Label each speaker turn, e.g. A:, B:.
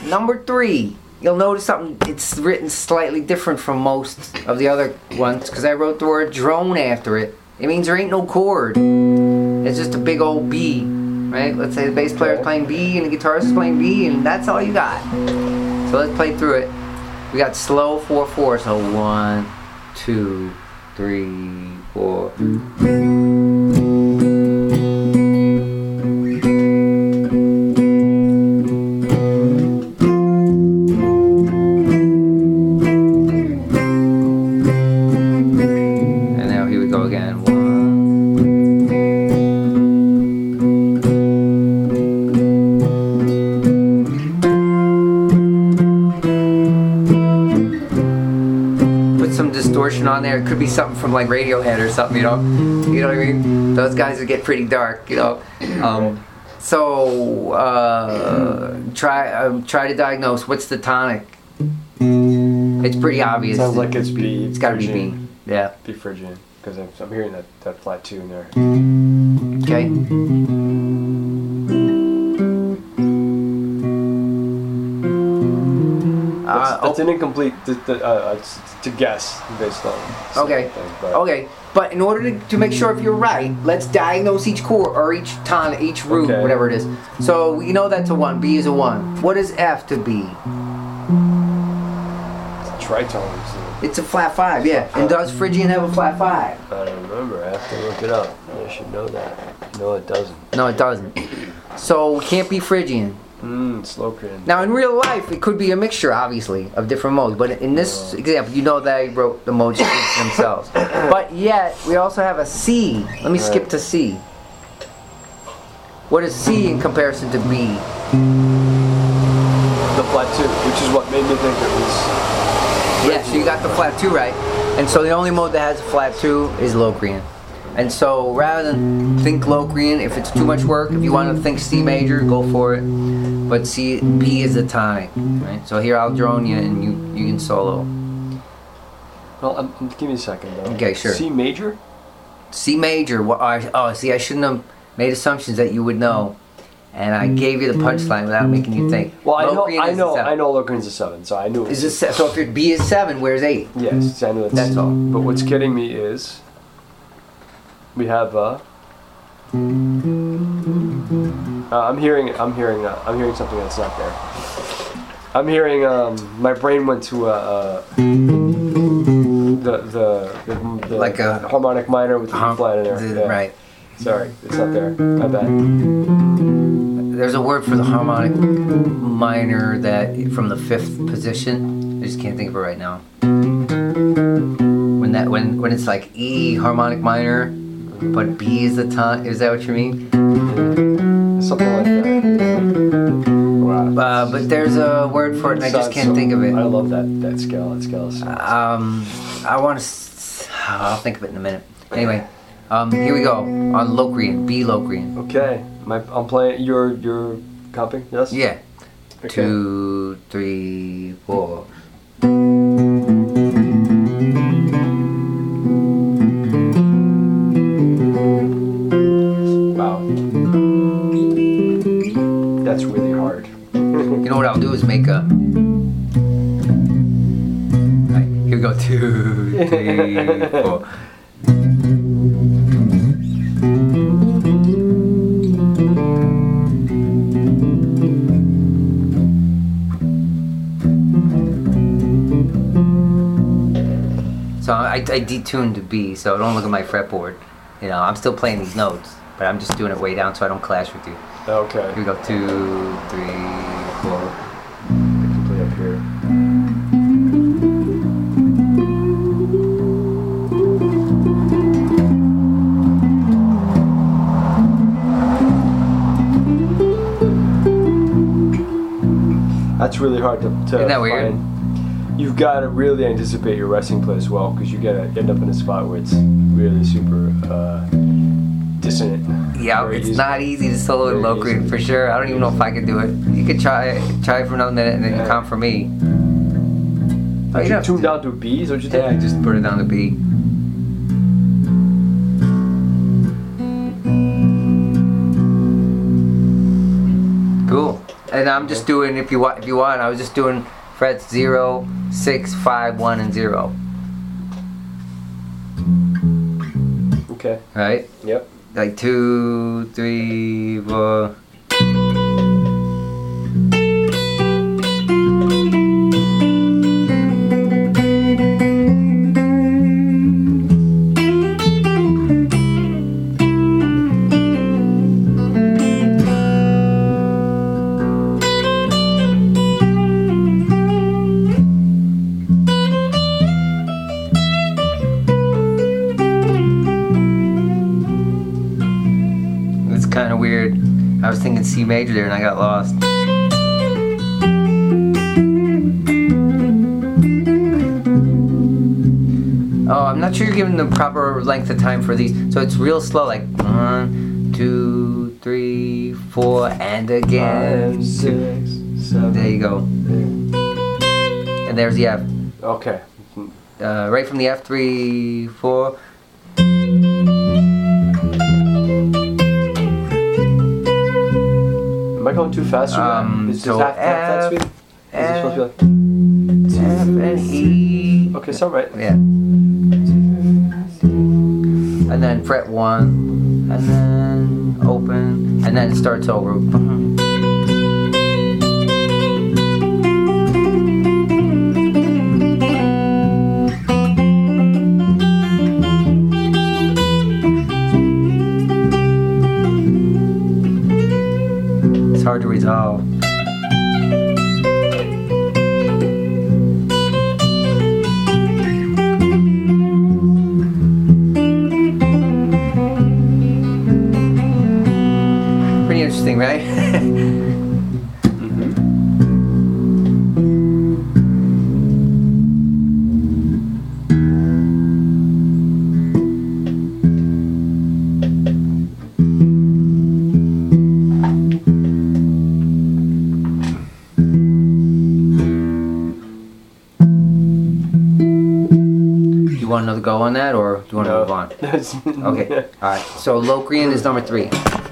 A: number 3. You'll notice something. It's written slightly different from most of the other ones because I wrote the word drone after it. It means there ain't no chord. It's just a big old B, right? Let's say the bass player is playing B and the guitarist is playing B, and that's all you got. So let's play through it. We got slow 4/4. So 1, 2, 3, 4. On there, it could be something from like Radiohead or something, you know what I mean? Those guys would get pretty dark, you know. Try to diagnose what's the tonic. It's pretty obvious.
B: Sounds like it's B.
A: It's got to be B. Yeah.
B: B Phrygian, because I'm hearing that flat 2 in there.
A: Okay.
B: That's an incomplete to guess based on.
A: Okay. Okay. But in order to make sure if you're right, let's diagnose each chord or each tonic, each root, whatever it is. So we know that's a 1. B is a 1. What is F to B?
B: It's a tritone.
A: It's a flat 5, yeah. And does Phrygian have a flat 5?
B: I don't remember. I have to look it up. I should know that. No, it doesn't.
A: No, it doesn't. So it can't be Phrygian.
B: It's Locrian.
A: Now in real life, it could be a mixture, obviously, of different modes. But in this example, you know that I wrote the modes themselves. But yet, we also have a C. Let me skip to C. What is C in comparison to B?
B: The flat 2, which is what made me think it was...
A: Yeah, so you got the flat 2 right. And so the only mode that has a flat 2 is Locrian. And so rather than think Locrian, if it's too much work, if you want to think C major, go for it. But B is the tonic, right? So here I'll drone you and you can solo.
B: Well, give me a second though.
A: Okay, sure.
B: C major?
A: C major. See, I shouldn't have made assumptions that you would know. And I gave you the punchline without making you think.
B: Well, I know Locrian's a 7, so I knew it.
A: So if your B is 7, where's 8?
B: Yes, I knew
A: that's all.
B: But what's kidding me is we have I'm hearing something that's not there. I'm hearing my brain went to the
A: like a
B: harmonic minor with the E flat in there. Yeah.
A: Right.
B: Sorry, it's not there. My bad.
A: There's a word for the harmonic minor that from the 5th position. I just can't think of it right now. When it's like E harmonic minor, but B is the tonic. Is that what you mean?
B: Something like that. Wow.
A: But there's a word for it, and I just can't think of it.
B: I love that scale. That scale is.
A: I'll think of it in a minute. Anyway, here we go on Locrian, B Locrian.
B: Okay, I'm playing. You're copying? Yes.
A: Yeah.
B: Okay.
A: 2, 3, 4.
B: That's really hard.
A: You know what I'll do is make a... Right, here we go. 2, 3, 4. So I detuned to B, so don't look at my fretboard. You know, I'm still playing these notes, but I'm just doing it way down so I don't clash with you.
B: Okay.
A: Here we go. 2, 3, 4.
B: I can play up here. That's really hard to
A: Isn't that weird?
B: find. You've got to really anticipate your resting place well, because you got to end up in a spot where it's really super dissonant.
A: Yeah, it's not easy to solo in Locrian for sure. I don't even know if I could do it. You could try for another minute and then you come for me.
B: Did you tune down to B? Is what you did?
A: Yeah, I just put it down to B. Cool. And I'm just doing, if you want, I was just doing frets 0, 6, 5, 1, and 0.
B: Okay.
A: Right?
B: Yep.
A: Like 2, 3, 4. It's kind of weird. I was thinking C major there and I got lost. Oh, I'm not sure you're giving the proper length of time for these. So it's real slow, like 1, 2, 3, 4, and again.
B: 5, 6, 7.
A: There you go. And there's the F.
B: Okay.
A: Right from the F, 3, 4.
B: Am I going too fast? Is
A: so
B: this half that speed? Is this supposed to be like...
A: F and E.
B: Okay, so right.
A: Yeah. And then fret 1, and then open, and then it starts over. It's hard to resolve. Pretty interesting, right? Do you want another go on that, or do you want to move on? Okay, alright. So Locrian is number 3.